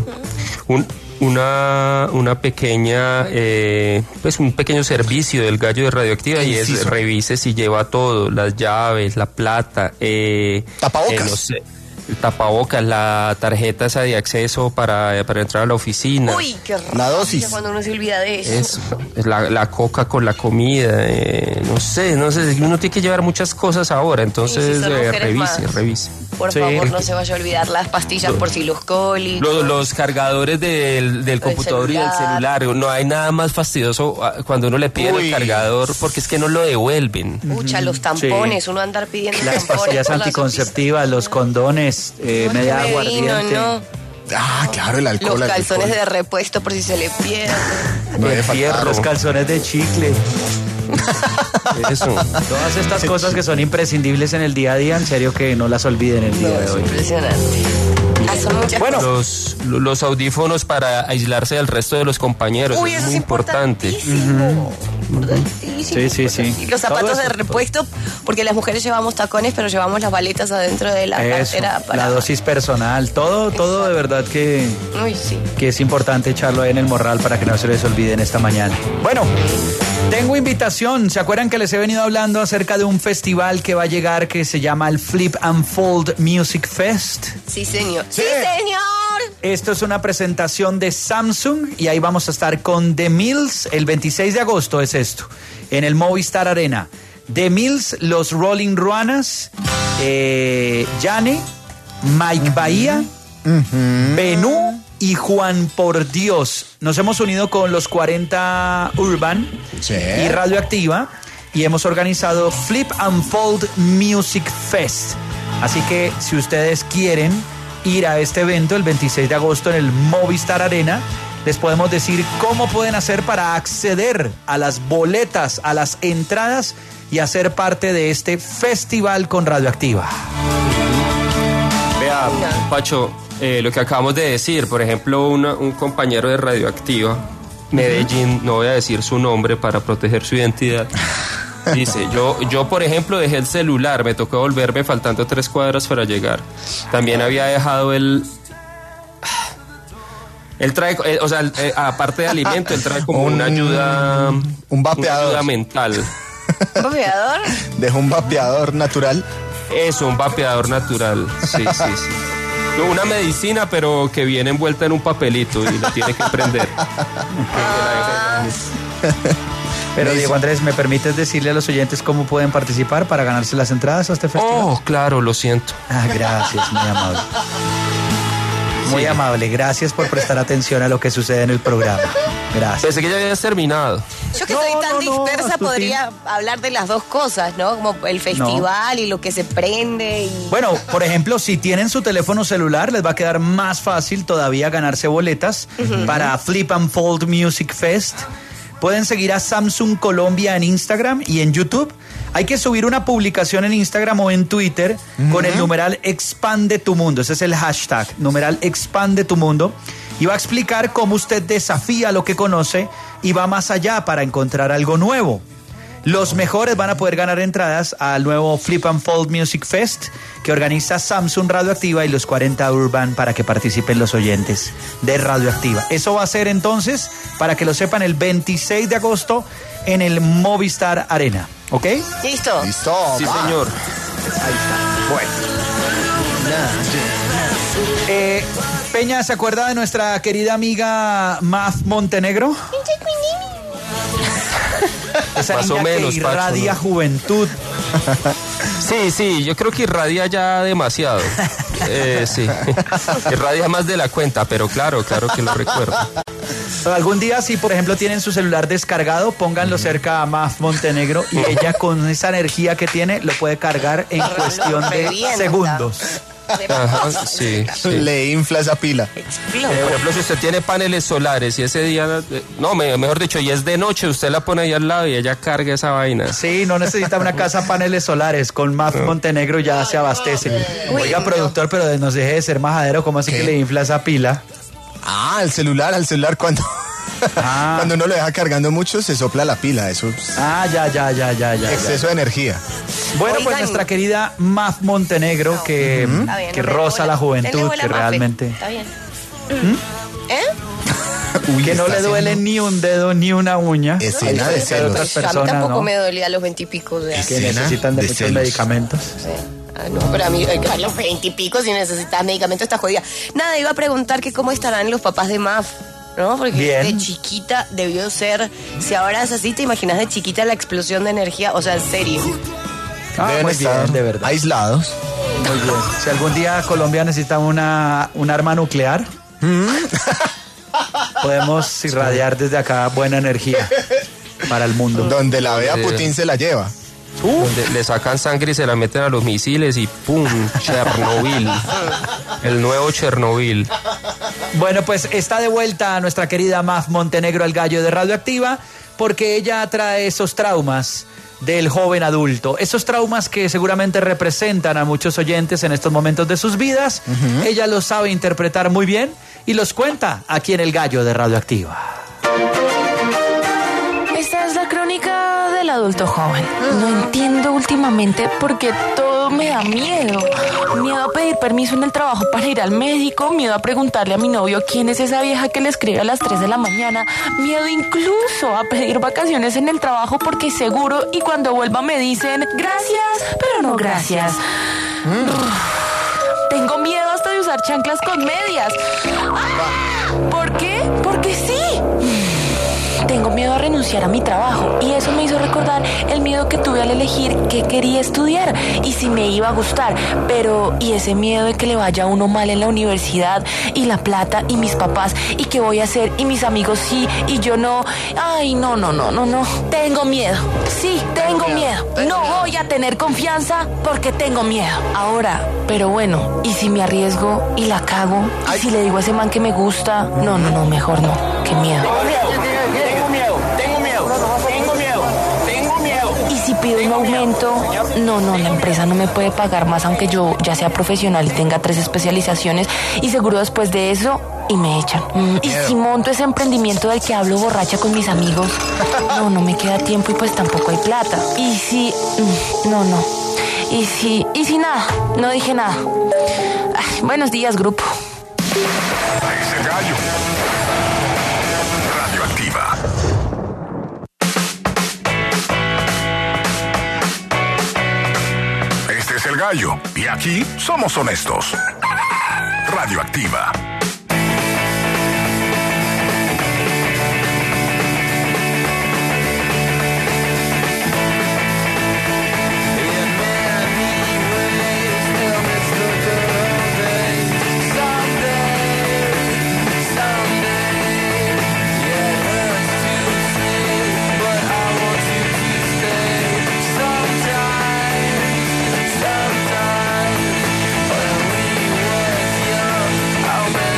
Una pequeña, pues un pequeño servicio del Gallo de Radioactiva y es revise si lleva todo, las llaves, la plata, tapabocas. No sé, el tapabocas, la tarjeta esa de acceso para entrar a la oficina. Uy, qué raro. La dosis. Cuando uno se olvida de eso. Es la coca con la comida, no sé, uno tiene que llevar muchas cosas ahora, entonces Sí, son mujeres revise. Por favor, no se vaya a olvidar las pastillas por si los cólicos. Los cargadores del computador y del celular. No hay nada más fastidioso cuando uno le pide el cargador, porque es que no lo devuelven. Pucha, los tampones, uno andar pidiendo Las tampones pastillas por las anticonceptivas, los condones, media aguardiente. Ah, claro, el alcohol. Los calzones alcohol. de repuesto por si se le pierde. No debe El fierro, faltar. los calzones de chicle. Eso. Todas estas cosas que son imprescindibles en el día a día, en serio que no las olviden el día de hoy. Impresionante. Son muchas Bueno, cosas. Los audífonos para aislarse del resto de los compañeros. Uy, es eso muy es importante. importantísimo. Sí. Y los zapatos Todo de eso. repuesto, porque las mujeres llevamos tacones, pero llevamos las baletas adentro de la Eso, cartera para... la dosis personal, todo de verdad que es importante echarlo ahí en el morral para que no se les olvide en esta mañana. Bueno, tengo invitación. ¿Se acuerdan que les he venido hablando acerca de un festival que va a llegar que se llama el Flip and Fold Music Fest? Sí, señor. ¡Sí, señor! Esto es una presentación de Samsung y ahí vamos a estar con The Mills. El 26 de agosto es esto, en el Movistar Arena. The Mills, los Rolling Ruanas, Yane, Mike Bahía, Benú y Juan por Dios. Nos hemos unido con los 40 Urban y Radioactiva y hemos organizado Flip and Fold Music Fest. Así que si ustedes quieren ir a este evento el 26 de agosto en el Movistar Arena, les podemos decir cómo pueden hacer para acceder a las boletas, a las entradas y hacer parte de este festival con Radioactiva. Vea, Pacho, lo que acabamos de decir, por ejemplo, un compañero de Radioactiva, Medellín, no voy a decir su nombre para proteger su identidad, dice, yo por ejemplo dejé el celular, me tocó volverme faltando 3 cuadras para llegar. También había dejado él trae, aparte de alimento, él trae como una ayuda, un vapeador, una ayuda mental. ¿Un vapeador? Dejó un vapeador natural. Eso, un vapeador natural, sí. No, una medicina, pero que viene envuelta en un papelito y la tiene que prender. Pero Diego Andrés, ¿me permites decirle a los oyentes cómo pueden participar para ganarse las entradas a este festival? Oh, claro, lo siento. Ah, gracias, muy amable. Muy amable, gracias por prestar atención a lo que sucede en el programa. Gracias. Pensé que ya habías terminado. Yo que soy tan dispersa podría hablar de las dos cosas, ¿no? Como el festival y lo que se prende y... Bueno, por ejemplo, si tienen su teléfono celular, les va a quedar más fácil todavía ganarse boletas para Flip and Fold Music Fest. Pueden seguir a Samsung Colombia en Instagram y en YouTube. Hay que subir una publicación en Instagram o en Twitter con el numeral Expande tu Mundo. Ese es el hashtag, numeral Expande tu Mundo. Y va a explicar cómo usted desafía lo que conoce y va más allá para encontrar algo nuevo. Los mejores van a poder ganar entradas al nuevo Flip and Fold Music Fest que organiza Samsung Radioactiva y los 40 Urban para que participen los oyentes de Radioactiva. Eso va a ser entonces, para que lo sepan, el 26 de agosto en el Movistar Arena. ¿Ok? ¿Listo? Listo. Sí, va. señor. Ahí está. Bueno. Peña, ¿se acuerda de nuestra querida amiga Maf Montenegro? Esa Más niña o menos, que irradia Pacho, ¿no? juventud. Sí, yo creo que irradia ya demasiado. Sí, irradia más de la cuenta, pero claro que lo recuerdo. Algún día, si por ejemplo tienen su celular descargado, pónganlo cerca a Maf Montenegro y ella con esa energía que tiene lo puede cargar en cuestión de revienta. segundos. Ajá, sí. Le infla esa pila. Por ejemplo, si usted tiene paneles solares y ese día, mejor dicho, y es de noche, usted la pone ahí al lado y ella carga esa vaina. Sí, no necesita una casa paneles solares. Con Maf Montenegro ya se abastece. Oiga, productor, pero nos deje de ser majadero. ¿Cómo así ¿Qué? que le infla esa pila? Al celular cuando... Cuando uno lo deja cargando mucho, se sopla la pila. Eso es Ya. exceso de energía. Bueno, pues Oigan. nuestra querida Maf Montenegro, que Está bien, que no le roza duele. la juventud, Denle que bola a Mafe. realmente... Está bien. Uy, Que no está le duele haciendo ni un dedo ni una uña. escena de diferencia de otras celos. A mí personas, tampoco ¿no? me dolía a los 20 y pico. Que Escena necesitan de de muchos celos. medicamentos. No, pero a mí a los 20 y pico si necesitas medicamento está jodida. Nada, iba a preguntar que cómo estarán los papás de Maf, ¿no? Porque Bien. de chiquita debió ser, si ahora es así, ¿te imaginas de chiquita la explosión de energía? O sea, en serio. Deben muy estar bien, de verdad. aislados. Muy bien. Si algún día Colombia necesita un arma nuclear, podemos irradiar desde acá buena energía para el mundo. Donde la vea Putin se la lleva. Donde le sacan sangre y se la meten a los misiles y ¡pum! Chernobyl. El nuevo Chernobyl. Bueno, pues está de vuelta nuestra querida Maf Montenegro, el gallo de Radioactiva, porque ella trae esos traumas del joven adulto, esos traumas que seguramente representan a muchos oyentes en estos momentos de sus vidas. Ella los sabe interpretar muy bien y los cuenta aquí en el gallo de Radioactiva. Esta es la crónica del adulto joven. No entiendo últimamente por qué todo me da miedo. Miedo a pedir permiso en el trabajo para ir al médico, miedo a preguntarle a mi novio quién es esa vieja que le escribe a las 3 de la mañana, miedo incluso a pedir vacaciones en el trabajo porque seguro y cuando vuelva me dicen gracias, pero no gracias. Tengo miedo hasta de usar chanclas con medias. ¡Ah! ¿Por qué? Porque sí. Tengo miedo a renunciar a mi trabajo y eso me hizo recordar el miedo que tuve al elegir qué quería estudiar y si me iba a gustar, pero y ese miedo de que le vaya a uno mal en la universidad y la plata y mis papás y qué voy a hacer y mis amigos sí y yo no. Ay, no. Tengo miedo. Sí, tengo miedo. No voy a tener confianza porque tengo miedo. Ahora, pero bueno, ¿y si me arriesgo y la cago? ¿Y si le digo a ese man que me gusta? No, mejor no. Qué miedo. Tengo miedo. Y si pido un aumento, no, la empresa no me puede pagar más aunque yo ya sea profesional y tenga 3 especializaciones y seguro después de eso y me echan. Y si monto ese emprendimiento del que hablo borracha con mis amigos, no me queda tiempo y pues tampoco hay plata. Y si, no. Y si nada, no dije nada. Ay, buenos días, grupo. Es el gallo. Radioactiva. Este es el gallo. Y aquí somos honestos. Radioactiva. Sometimes when we were young, how many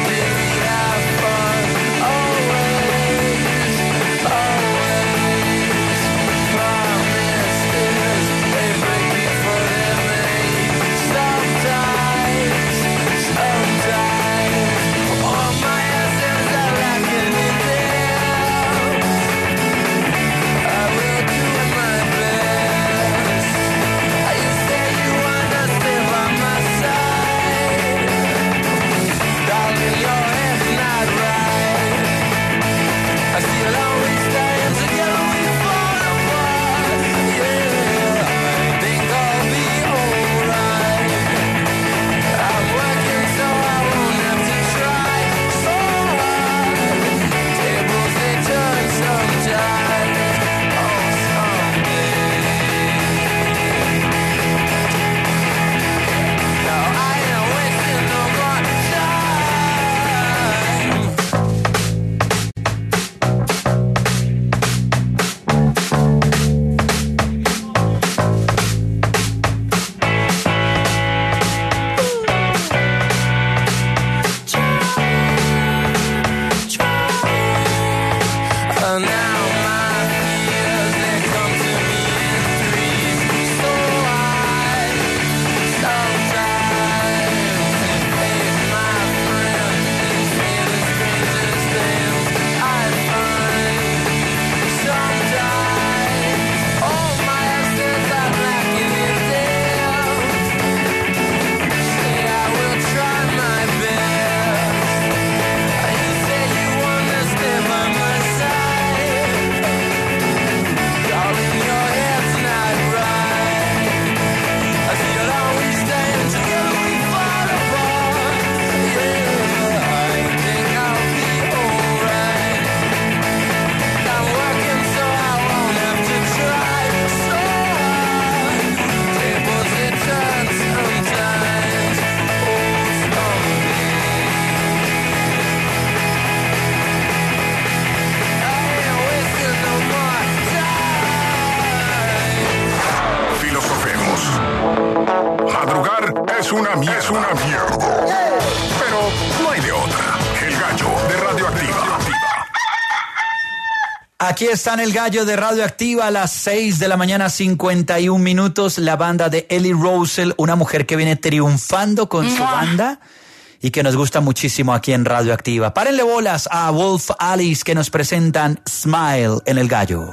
mierda. Es una mierda. Pero no hay de otra. El Gallo de Radioactiva. Aquí está en el Gallo de Radioactiva a las 6 de la mañana, 51 minutos. La banda de Ellie Rosel, una mujer que viene triunfando con su banda y que nos gusta muchísimo aquí en Radioactiva. Párenle bolas a Wolf Alice que nos presentan Smile en el Gallo.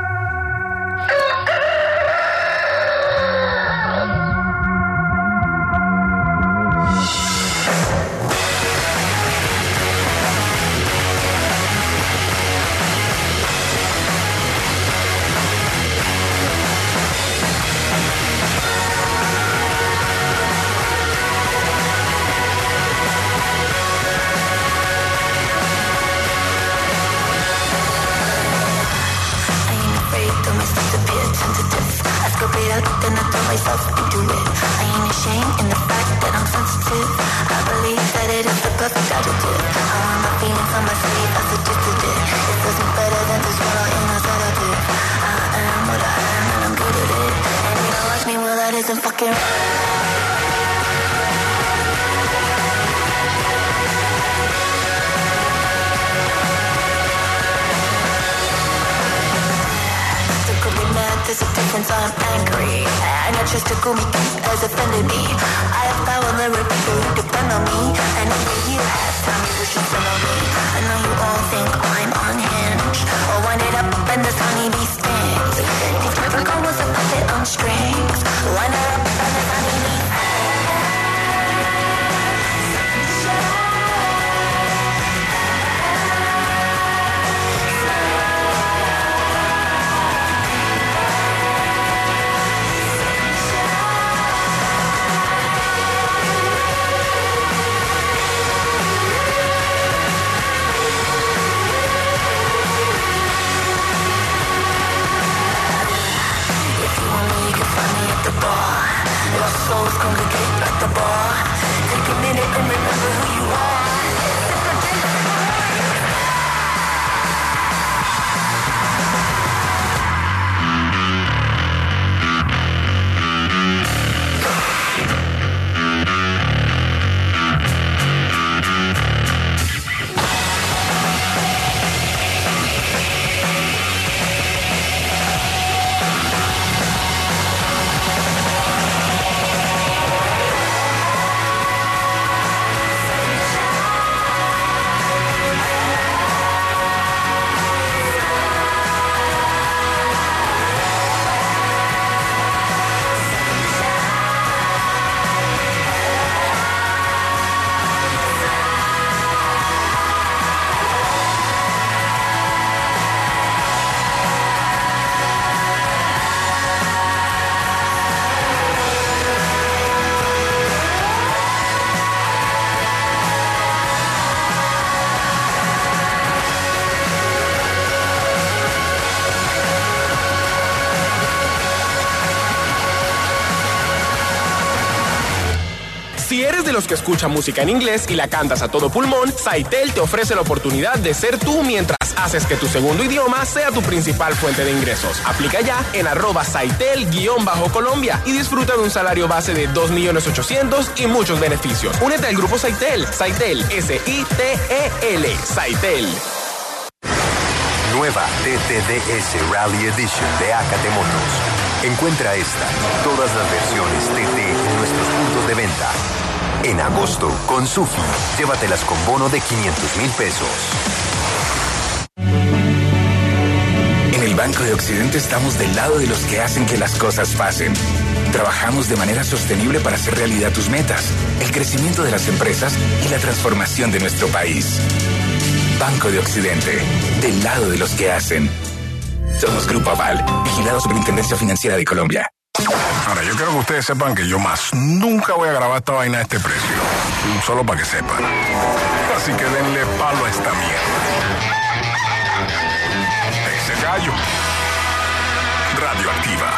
There's a difference, I'm angry. And I trust to call me has offended me. I have power, there are people who depend on me. And only you have time, you should spend on me. I know you all think I'm unhinged. I'll wind it up and this honeybee stings. These Capricorn was a puppet on strings. Wind it up and this honeybee souls congregate at the bar. Take a minute and remember who you are. Si eres de los que escucha música en inglés y la cantas a todo pulmón, Saitel te ofrece la oportunidad de ser tú mientras haces que tu segundo idioma sea tu principal fuente de ingresos. Aplica ya en @Saitel_Colombia y disfruta de un salario base de 2.800.000 y muchos beneficios. Únete al grupo Saitel. Saitel, S-I-T-E-L. Saitel. Nueva TTDS Rally Edition de Acate Motors. Encuentra esta y todas las versiones TT en nuestros puntos de venta. En agosto, con Sufi, llévatelas con bono de 500.000 pesos. En el Banco de Occidente estamos del lado de los que hacen que las cosas pasen. Trabajamos de manera sostenible para hacer realidad tus metas, el crecimiento de las empresas y la transformación de nuestro país. Banco de Occidente, del lado de los que hacen. Somos Grupo Aval, vigilado Superintendencia Financiera de Colombia. Ahora, yo quiero que ustedes sepan que yo más nunca voy a grabar esta vaina a este precio. Solo para que sepan. Así que denle palo a esta mierda. Ese gallo. Radioactiva.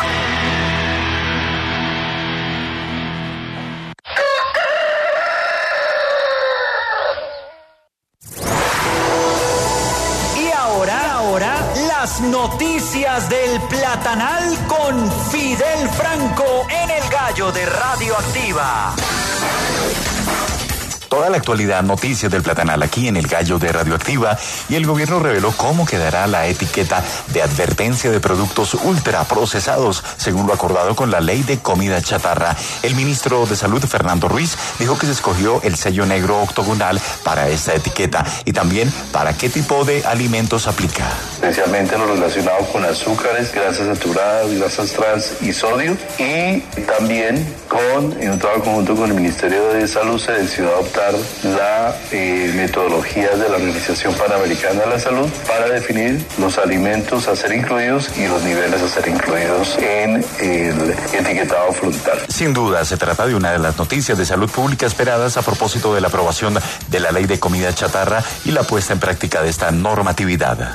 Ahora, las noticias del Platanal con Fidel Franco en el Gallo de Radioactiva. Toda la actualidad, noticias del platanal aquí en El Gallo de Radioactiva, y el gobierno reveló cómo quedará la etiqueta de advertencia de productos ultraprocesados, según lo acordado con la Ley de Comida Chatarra. El ministro de Salud, Fernando Ruiz, dijo que se escogió el sello negro octogonal para esta etiqueta y también para qué tipo de alimentos aplica. Especialmente lo relacionado con azúcares, grasas saturadas, grasas trans y sodio, y también en un trabajo conjunto con el Ministerio de Salud se decidió adoptar la metodología de la Organización Panamericana de la Salud para definir los alimentos a ser incluidos y los niveles a ser incluidos en el etiquetado frontal. Sin duda, se trata de una de las noticias de salud pública esperadas a propósito de la aprobación de la Ley de Comida Chatarra y la puesta en práctica de esta normatividad.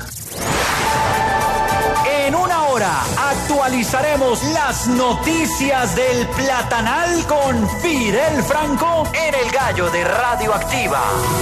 En una hora actualizaremos las noticias del platanal con Fidel Franco en El Gallo de Radioactiva.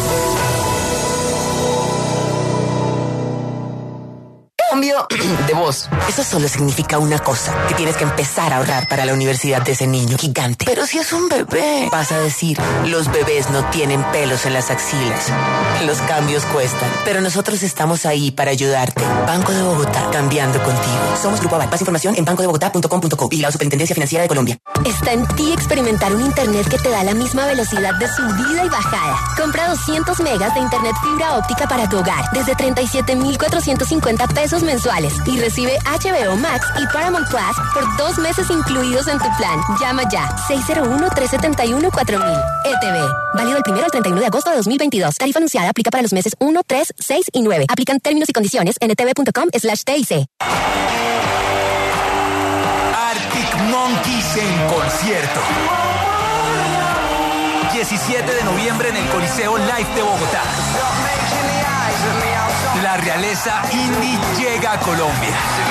Cambio de voz. Eso solo significa una cosa, que tienes que empezar a ahorrar para la universidad de ese niño gigante. Pero si es un bebé, vas a decir, los bebés no tienen pelos en las axilas. Los cambios cuestan, pero nosotros estamos ahí para ayudarte. Banco de Bogotá, cambiando contigo. Somos Grupo Aval. Más información en bancodebogotá.com.co y la Superintendencia Financiera de Colombia. Está en ti experimentar un internet que te da la misma velocidad de subida y bajada. Compra 200 megas de internet fibra óptica para tu hogar desde 37,450 pesos mensuales y recibe HBO Max y Paramount Plus por 2 meses incluidos en tu plan. Llama ya 601-371-4000. ETV. Válido del 1 al 31 de agosto de 2022. Tarifa anunciada aplica para los meses 1, 3, 6 y 9. Aplican términos y condiciones en etv.com/TIC. Arctic Monkeys en concierto. 17 de noviembre en el Coliseo Live de Bogotá. La realeza indie llega a Colombia.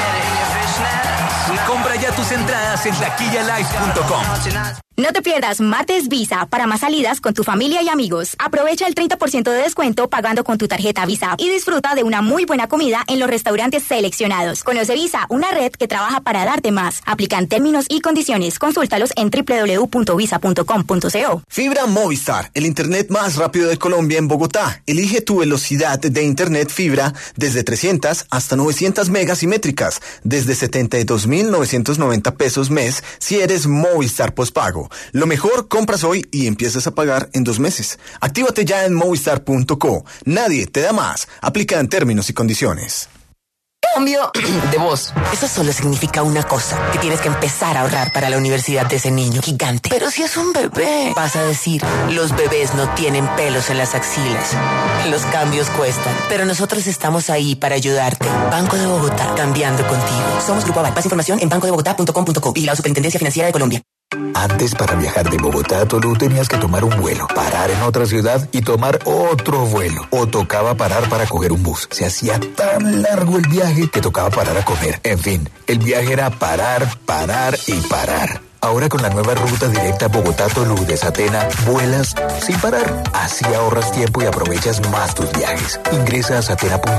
Compra ya tus entradas en taquillalive.com. No te pierdas Martes Visa para más salidas con tu familia y amigos. Aprovecha el 30% de descuento pagando con tu tarjeta Visa y disfruta de una muy buena comida en los restaurantes seleccionados. Conoce Visa, una red que trabaja para darte más. Aplican términos y condiciones. Consúltalos en www.visa.com.co. Fibra Movistar, el internet más rápido de Colombia en Bogotá. Elige tu velocidad de internet fibra desde 300 hasta 900 megas simétricas, desde 72,990 pesos mes si eres Movistar postpago. Lo mejor, compras hoy y empiezas a pagar en 2 meses. Actívate ya en movistar.co. Nadie te da más. Aplican términos y condiciones. Cambio de voz. Eso solo significa una cosa, que tienes que empezar a ahorrar para la universidad de ese niño gigante. Pero si es un bebé, vas a decir, los bebés no tienen pelos en las axilas. Los cambios cuestan, pero nosotros estamos ahí para ayudarte. Banco de Bogotá, cambiando contigo. Somos Grupo Aval. Más información en bancodebogotá.com.co y la Superintendencia Financiera de Colombia. Antes, para viajar de Bogotá a Tolú tenías que tomar un vuelo, parar en otra ciudad y tomar otro vuelo. O tocaba parar para coger un bus. Se hacía tan largo el viaje que tocaba parar a comer. En fin, el viaje era parar, parar y parar. Ahora con la nueva ruta directa Bogotá-Tolú de Satena, vuelas sin parar. Así ahorras tiempo y aprovechas más tus viajes. Ingresa a satena.com